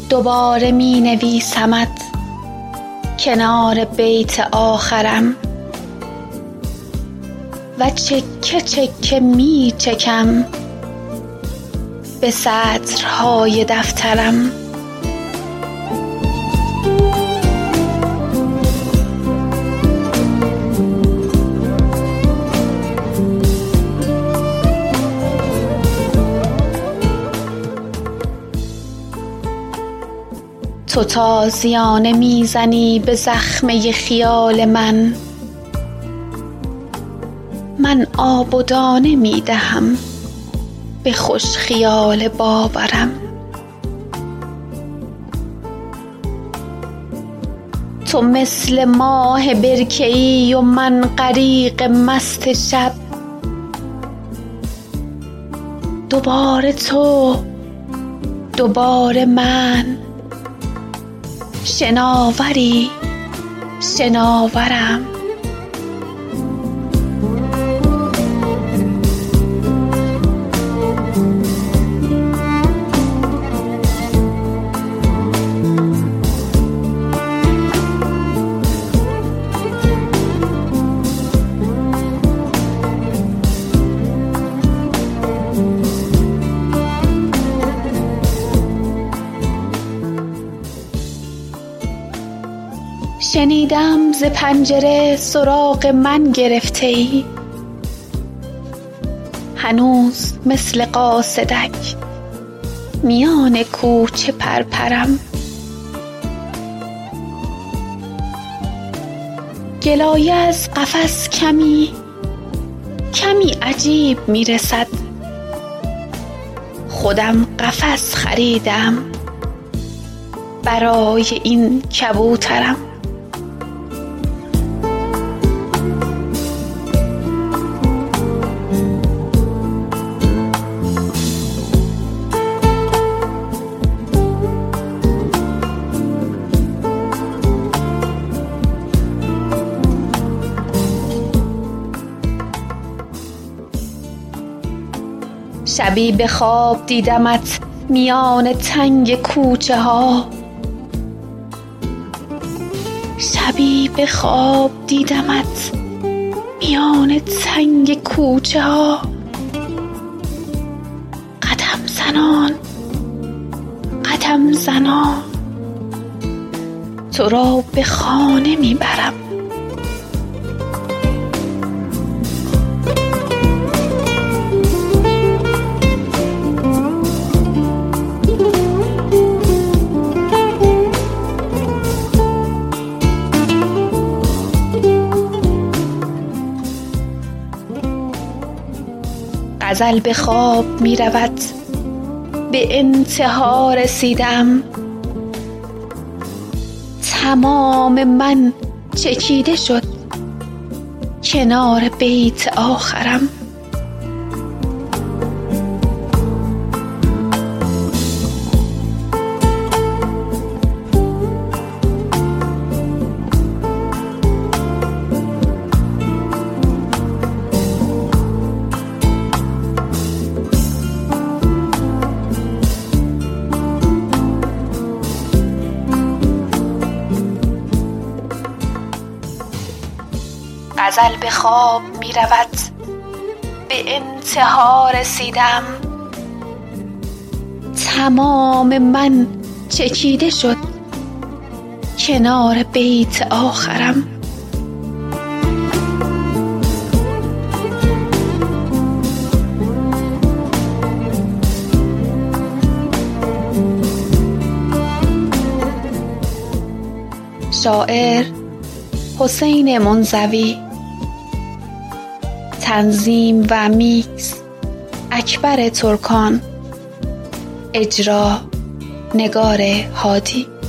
دوباره می نویسمت کنار بیت آخرم و چکه چکه می چکم به سطرهای دفترم. تو تازیانه میزنی به زخمه خیال من آب و دانه میدهم به خوش خیال باورم. تو مثل ماه برکه‌ای و من غریق مست شب، دوباره تو دوباره من، شناوری شناورم. شنیدم ز پنجره سراغ من گرفته ای، هنوز مثل قاصدک میان کوچه پرپرم. گلایه از قفس کمی عجیب میرسد، خودم قفس خریدم برای این کبوترم. شبی به خواب دیدمت میان تنگ کوچه ها، شبی به خواب دیدمت میان تنگ کوچه ها. قدم زنان تو را به خانه میبرم. غزل به خواب می رود، به انتها رسیدم، تمام من چکیده شد کنار بیت آخرم. غزل به خواب می رود، به انتها رسیدم، تمام من چکیده شد کنار بیت آخرم. شاعر حسین منزوی، تنظیم و میکس اکبر ترکان، اجرا نگار هادی.